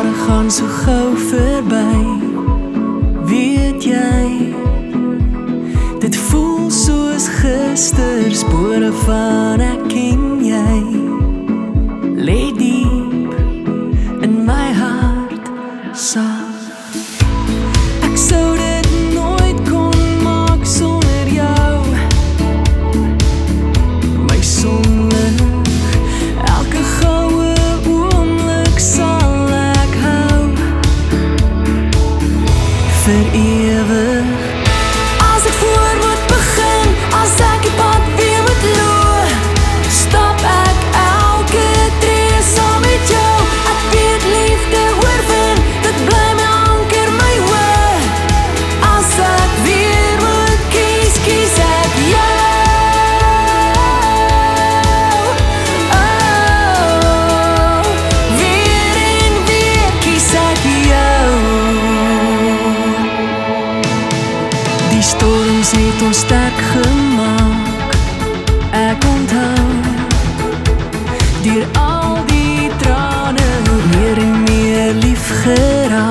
gaan so gou verby. Weet jy, dit voel soos gister, spore van ek en jy. Lê diep in my hart, saam. Ek sou dit nooit kon maak sonder jou. My sonlig, elke goue oomblik sal ek hou. Vir ewig. As ek voor moet begin, as ek die pad weer moet loop, stap ek elke tree saam met jou. Ek weet liefde oorwin, dit bly my anker, my hoop. As ek weer moet kies, kies ek jou. Oh, weer en weer kies ek jou. Die storms het ons sterk gemaak, ek onthou. Deur al die trane meer en meer lief geraak.